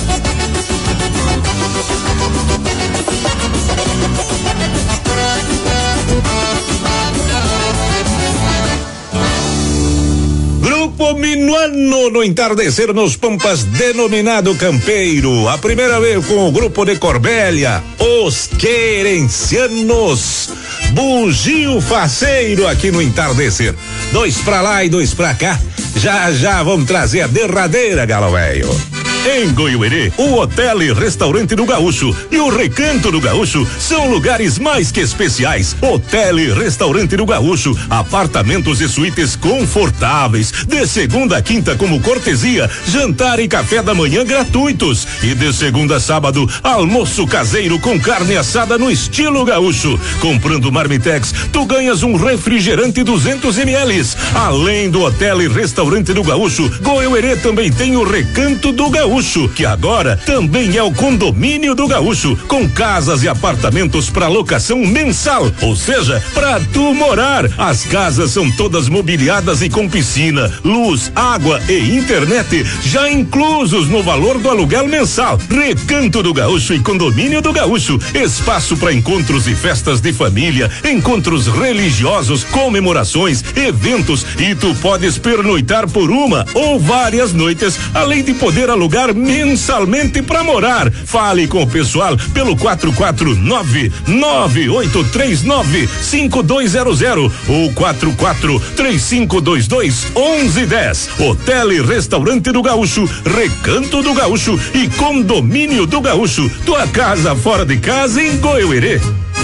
Grupo Minuano no entardecer nos Pampas, denominado campeiro. A primeira vez com o grupo de Corbélia, os querencianos. Bugio faceiro aqui no entardecer. Dois pra lá e dois pra cá. Já já vamos trazer a derradeira, galo velho. Em Goiuerê, o Hotel e Restaurante do Gaúcho e o Recanto do Gaúcho são lugares mais que especiais. Hotel e Restaurante do Gaúcho, apartamentos e suítes confortáveis, de segunda a quinta como cortesia, jantar e café da manhã gratuitos e de segunda a sábado, almoço caseiro com carne assada no estilo gaúcho. Comprando Marmitex, tu ganhas um refrigerante duzentos mililitros. Além do Hotel e Restaurante do Gaúcho, Goiuerê também tem o Recanto do Gaúcho, que agora também é o Condomínio do Gaúcho, com casas e apartamentos para locação mensal, ou seja, para tu morar. As casas são todas mobiliadas e com piscina, luz, água e internet já inclusos no valor do aluguel mensal. Recanto do Gaúcho e Condomínio do Gaúcho, espaço para encontros e festas de família, encontros religiosos, comemorações, eventos, e tu podes pernoitar por uma ou várias noites, além de poder alugar mensalmente para morar. Fale com o pessoal pelo quatro quatro nove, nove oito três nove, cinco dois zero zero ou quatro quatro três cinco dois dois, onze dez. Hotel e Restaurante do Gaúcho, Recanto do Gaúcho e Condomínio do Gaúcho. Tua casa fora de casa em Goiuerê.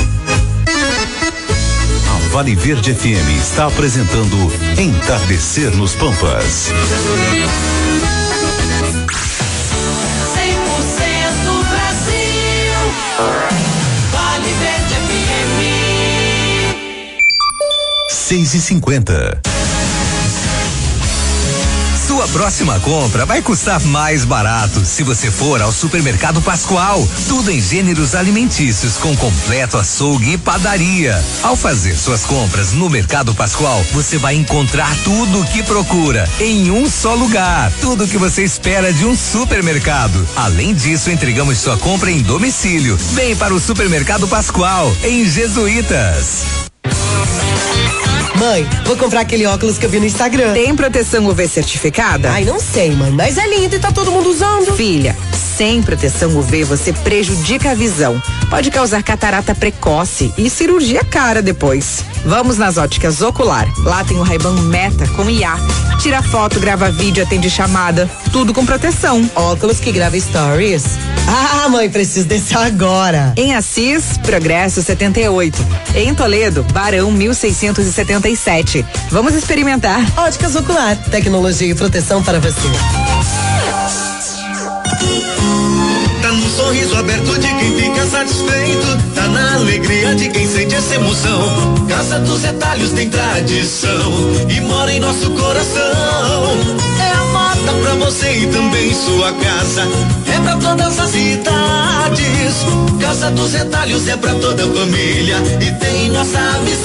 A Vale Verde F M está apresentando Entardecer nos Pampas. Seis e cinquenta. Sua próxima compra vai custar mais barato se você for ao Supermercado Pascoal. Tudo em gêneros alimentícios com completo açougue e padaria. Ao fazer suas compras no Mercado Pascoal, você vai encontrar tudo o que procura em um só lugar. Tudo o que você espera de um supermercado. Além disso, entregamos sua compra em domicílio. Vem para o Supermercado Pascoal, em Jesuítas. Mãe, vou comprar aquele óculos que eu vi no Instagram. Tem proteção U V certificada? Ai, não sei, mãe, mas é lindo e tá todo mundo usando. Filha, sem proteção U V você prejudica a visão. Pode causar catarata precoce e cirurgia cara depois. Vamos nas óticas Ocular. Lá tem o Ray-Ban Meta com I A. Tira foto, grava vídeo, atende chamada. Tudo com proteção. Óculos que grava stories? Ah, mãe, preciso desse agora. Em Assis, Progresso setenta e oito. Em Toledo, Barão mil seiscentos e setenta e sete. Vamos experimentar. Óticas Ocular. Tecnologia e proteção para você. Tá no sorriso aberto de quem fica satisfeito, tá na alegria de quem sente essa emoção. Casa dos Retalhos tem tradição e mora em nosso coração. É a moda pra você e também sua casa, é pra todas as idades. Casa dos Retalhos é pra toda a família e tem nossa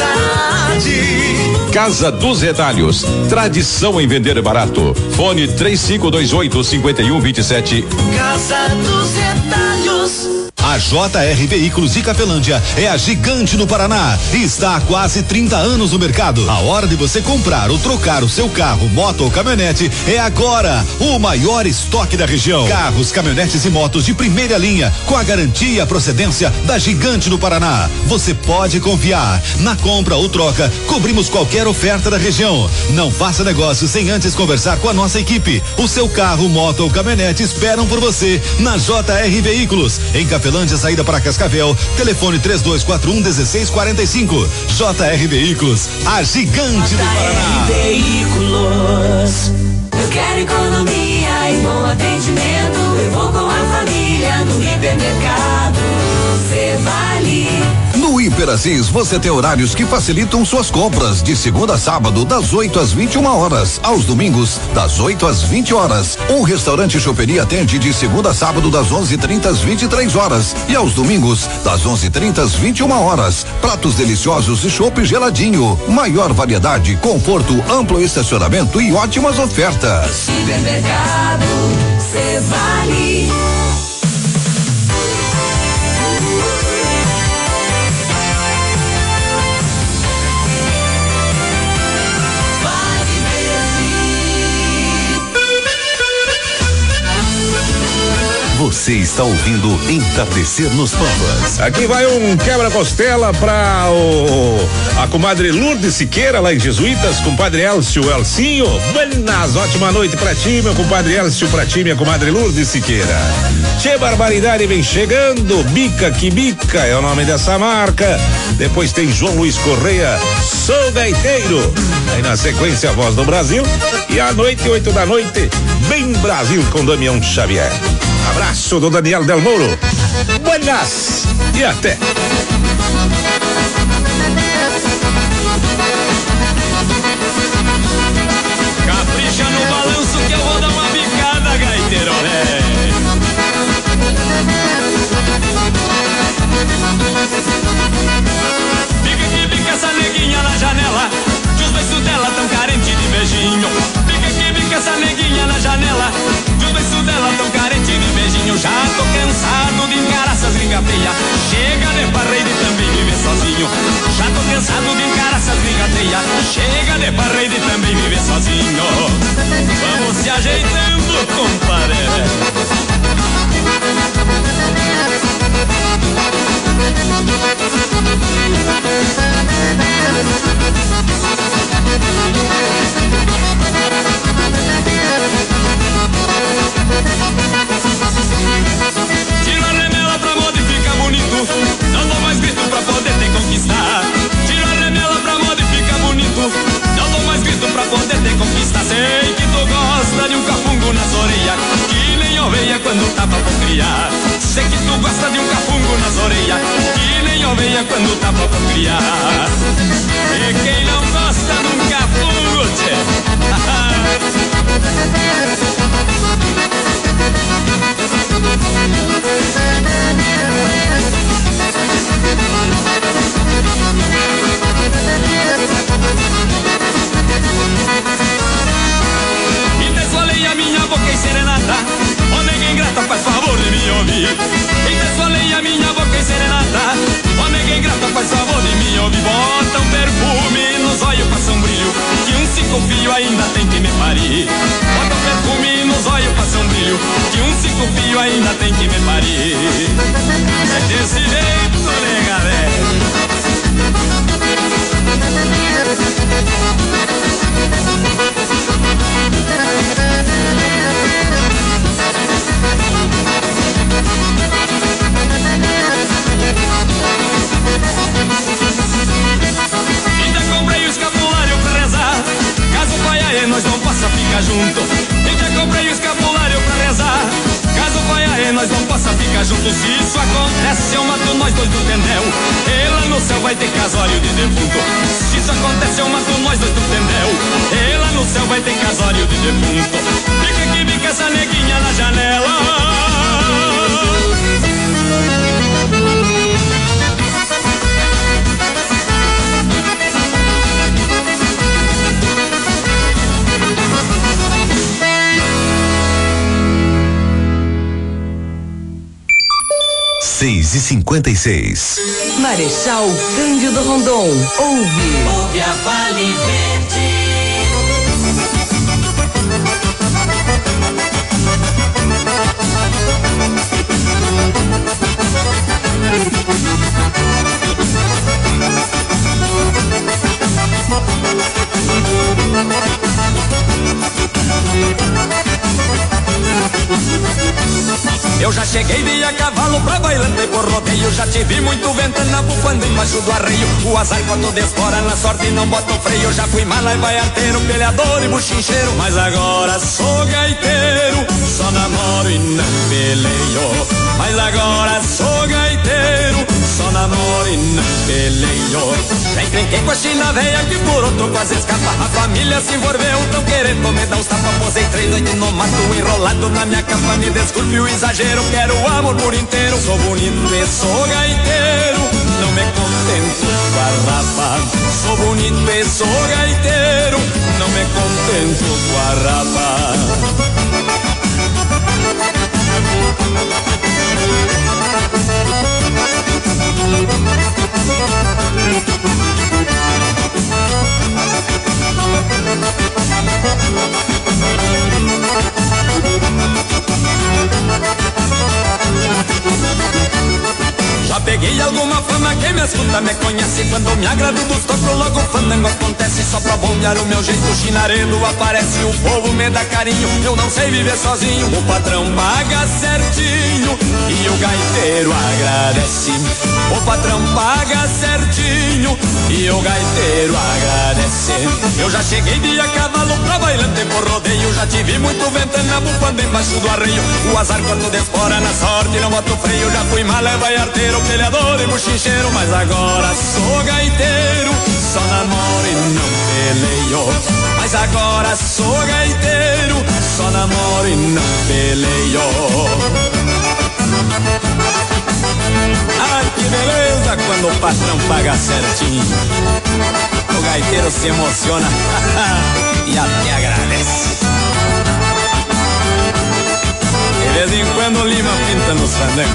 amizade. Casa dos Retalhos, tradição em vender barato. Fone três cinco dois oito, cinco um dois sete. Casa dos Retalhos. A J R Veículos de Cafelândia é a gigante no Paraná e está há quase trinta anos no mercado. A hora de você comprar ou trocar o seu carro, moto ou caminhonete é agora. O maior estoque da região. Carros, caminhonetes e motos de primeira linha com a garantia e a procedência da gigante no Paraná. Você pode confiar. Na compra ou troca, cobrimos qualquer oferta da região. Não faça negócio sem antes conversar com a nossa equipe. O seu carro, moto ou caminhonete esperam por você na J R Veículos. Em Cafelândia, saída para Cascavel, telefone três dois quatro um, um seis quatro cinco. J R Veículos, a gigante do Paraná. Veículos. Eu quero economia e bom atendimento. Eu vou com a família no hipermercado. Você vale. No Hiper Assis, você tem horários que facilitam suas compras de segunda a sábado, das oito às vinte e uma horas, aos domingos, das oito às vinte horas. Um restaurante Choperia atende de segunda a sábado, das onze e trinta às vinte e três horas e aos domingos, das onze e trinta às vinte e uma horas. Pratos deliciosos e chopp geladinho. Maior variedade, conforto, amplo estacionamento e ótimas ofertas. Supermercado, cê vale. Você Você está ouvindo Entardecer nos Pampas. Aqui vai um quebra-costela pra o, a comadre Lourdes Siqueira, lá em Jesuítas, compadre Elcio Elcinho. Buenas, ótima noite pra ti, meu compadre Elcio, pra ti, minha comadre Lourdes Siqueira. Tchê, barbaridade vem chegando, Bica que Bica é o nome dessa marca. Depois tem João Luiz Correia, Sou Gaiteiro. Aí na sequência, a Voz do Brasil. E à noite, oito da noite, Bem Brasil com Damião Xavier. Abraço do Daniel Del Mouro. Buenas e até. Capricha no balanço que eu vou dar uma bicada, gaiteiro, né? Bica que bica essa neguinha na janela, que os beiços dela tão carentes de beijinho. Bica que bica essa neguinha na janela, que os beiços dela tão carentes de beijinho. Já tô cansado de encarar essas gringa feia, chega de parreira e também viver sozinho. Já tô cansado de encarar essas gringa feia, chega de parreira e também viver sozinho. Vamos se ajeitando, compadre. Tira a remela pra moda e fica bonito, não dou mais grito pra poder te conquistar. Tira a remela pra moda e fica bonito, não dou mais grito pra poder te conquistar. Sei que tu gosta de um cafungo nas orelhas, que nem oveia quando tá pra criar. Sei que tu gosta de um cafungo nas orelhas, que nem oveia quando tá pra criar. E quem não gosta de um cafungo, tchê? E desfolei a minha boca em serenata, ó nega ingrata, faz favor de me ouvir. E desfolei a minha boca em serenata, ó nega ingrata, faz favor de me ouvir. Bota um perfume nos olhos, passa um brilho, que um cinco fio ainda tem que me parir. Bota um perfume nos olhos, passa um brilho, que um cinco fio ainda tem que me parir. É desse jeito, nega, velho. Ainda comprei o escapulário pra rezar, caso o pai aí nós não possa ficar junto. Ainda comprei o escapulário pra rezar, caso o pai aí nós não possa ficar junto. Se isso acontece eu mato nós dois do tendel, e lá no céu vai ter casório de defunto. Se isso acontece eu mato nós dois do tendel, e lá no céu vai ter casório de defunto. Fica que bica essa neguinha na janela. Seis e cinquenta e seis. Marechal Cândido Rondon. Ouve. Ouve a Vale Verde. Eu já cheguei de a cavalo pra bailando e por rodeio. Já tive muito ventana bufando embaixo do arreio. O azar quando desfora na sorte não bota o freio. Já fui mala e baiateiro, peleador e buchincheiro, mas agora sou gaiteiro, só namoro e não peleio. Mas agora sou gaiteiro, só namoro e não peleio. Já encrenquei com a china véia que por outro quase escapa. A família se envolveu, tão querendo me dar uns tapas. Posei três noites no mato enrolado na minha capa. Me desculpe o exagero, quero amor por inteiro. Sou bonito e sou gaiteiro, não me contento com a rapa. Sou bonito e sou gaiteiro, não me contento com a rapa. a fama, quem me escuta me conhece. Quando me agrado dos tocos, logo o fandango acontece. Só pra bombear o meu jeito chinaredo, aparece o povo, me dá carinho. Eu não sei viver sozinho, o patrão paga certinho e o gaiteiro agradece. O patrão paga certinho e o gaiteiro agradece. Eu já cheguei de a cavalo pra bailante por rodeio. Já tive muito ventana bufando embaixo do arreio. O azar quando desfora na sorte não boto freio. Já fui malé, vai arteiro, peleador e buchincheiro. Mas agora sou gaiteiro, só namoro e não peleio. Mas agora sou gaiteiro, só namoro e não peleio. Ai, que beleza quando o patrão paga certinho. O gaiteiro se emociona e até agradece. De vez em quando o Lima pinta nos fandangos.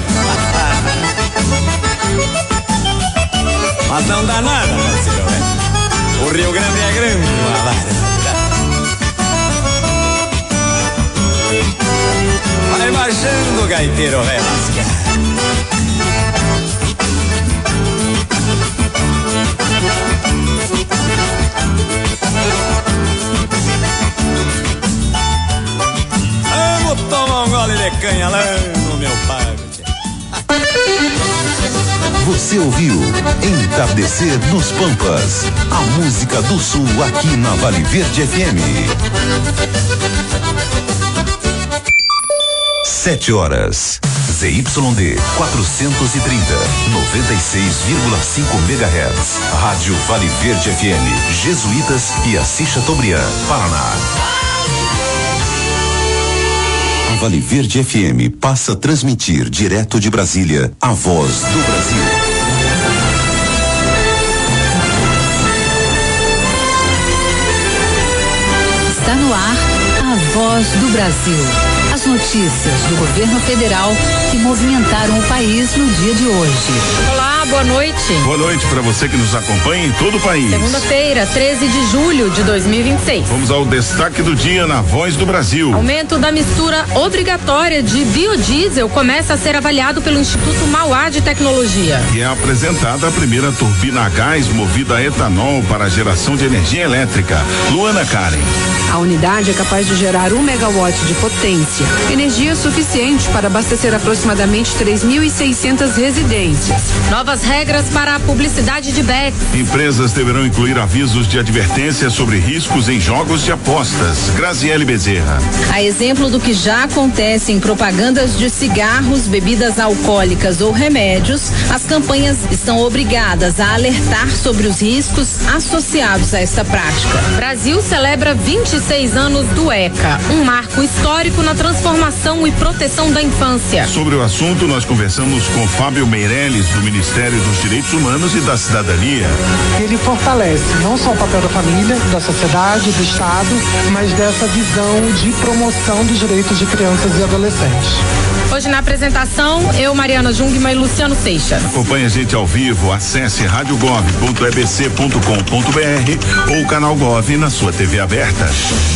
Mas não dá nada, parceiro, né? O Rio Grande é grande, uma vara. Vai baixando o gaiteiro, vai lascar. Vamos tomar um gole de canha lá no meu pago. Você ouviu Entardecer nos Pampas, a música do Sul aqui na Vale Verde F M. Sete horas. Z Y D quatrocentos e trinta, noventa e seis vírgula cinco megahertz. Rádio Vale Verde F M, Jesuítas e Assis Chateaubriand, Paraná. A Vale Verde F M passa a transmitir direto de Brasília a voz do Brasil. Está no ar a voz do Brasil. As notícias do governo federal que movimentaram o país no dia de hoje. Olá, boa noite. Boa noite para você que nos acompanha em todo o país. Segunda-feira, treze de julho de dois mil e vinte e seis. Vamos ao destaque do dia na Voz do Brasil. Aumento da mistura obrigatória de biodiesel começa a ser avaliado pelo Instituto Mauá de Tecnologia. E é apresentada a primeira turbina a gás movida a etanol para a geração de energia elétrica. Luana Karen. A unidade é capaz de gerar um megawatt de potência, energia suficiente para abastecer aproximadamente três mil e seiscentas residências. Novas regras para a publicidade de bets. Empresas deverão incluir avisos de advertência sobre riscos em jogos de apostas. Graziele Bezerra. A exemplo do que já acontece em propagandas de cigarros, bebidas alcoólicas ou remédios, as campanhas estão obrigadas a alertar sobre os riscos associados a esta prática. Brasil celebra vinte e seis anos do ECA, um marco histórico na transformação e proteção da infância. Sobre o assunto, nós conversamos com Fábio Meirelles, do Ministério dos Direitos Humanos e da Cidadania. Ele fortalece não só o papel da família, da sociedade, do Estado, mas dessa visão de promoção dos direitos de crianças e adolescentes. Hoje na apresentação, eu, Mariana Jungmann e Luciano Seixas. Acompanhe a gente ao vivo, acesse rádio gov ponto e b c ponto com ponto b r ou o canal Gov na sua T V aberta.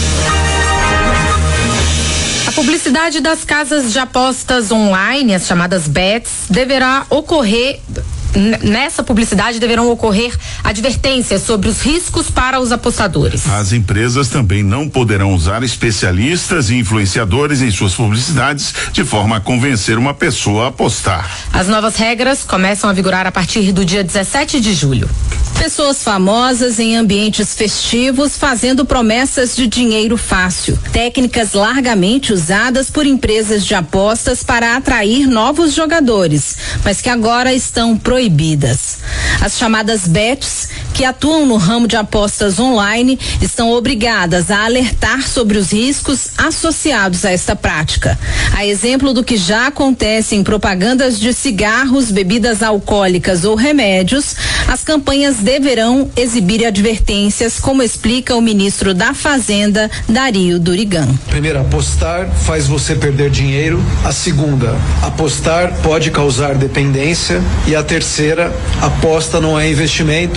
A publicidade das casas de apostas online, as chamadas bets, deverá ocorrer. Nessa publicidade deverão ocorrer advertências sobre os riscos para os apostadores. As empresas também não poderão usar especialistas e influenciadores em suas publicidades de forma a convencer uma pessoa a apostar. As novas regras começam a vigorar a partir do dia dezessete de julho. Pessoas famosas em ambientes festivos fazendo promessas de dinheiro fácil. Técnicas largamente usadas por empresas de apostas para atrair novos jogadores, mas que agora estão proibidas. As chamadas bets, que atuam no ramo de apostas online, estão obrigadas a alertar sobre os riscos associados a esta prática. A exemplo do que já acontece em propagandas de cigarros, bebidas alcoólicas ou remédios, as campanhas deverão exibir advertências, como explica o ministro da Fazenda, Dario Durigan. Primeiro, apostar faz você perder dinheiro. A segunda, apostar pode causar dependência. E a terceira, aposta não é investimento. cem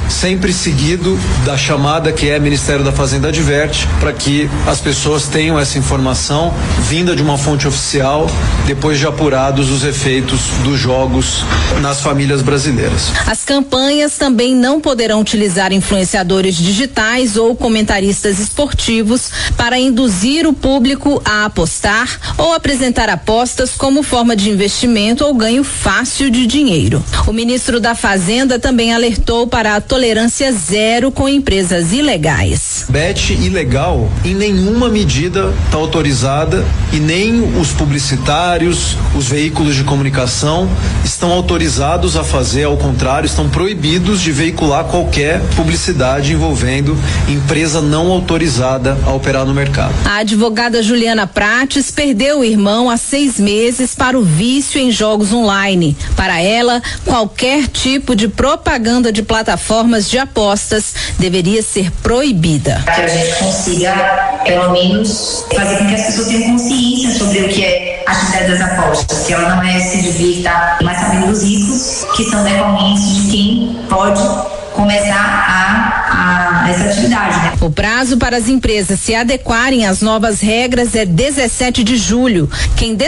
sempre seguido da chamada que é Ministério da Fazenda Adverte, para que as pessoas tenham essa informação vinda de uma fonte oficial, depois de apurados os efeitos dos jogos nas famílias brasileiras. As campanhas também não poderão utilizar influenciadores digitais ou comentaristas esportivos para induzir o público a apostar ou apresentar apostas como forma de investimento ou ganho fácil de dinheiro. O ministro da Fazenda também alertou para a tolerância zero com empresas ilegais. Bet ilegal em nenhuma medida está autorizada e nem os publicitários, os veículos de comunicação estão autorizados a fazer, ao contrário, estão proibidos de veicular qualquer publicidade envolvendo empresa não autorizada a operar no mercado. A advogada Juliana Prates perdeu o irmão há seis meses para o vício em jogos online. Para ela, qualquer tipo de propaganda de plataformas de apostas deveria ser proibida. Que a gente consiga, pelo menos, fazer com que as pessoas tenham consciência sobre o que é a atividade das apostas, que ela não é se divirta, mas sabendo dos riscos que são decorrentes de quem pode começar a, a essa atividade, né? O prazo para as empresas se adequarem às novas regras é dezessete de julho. Quem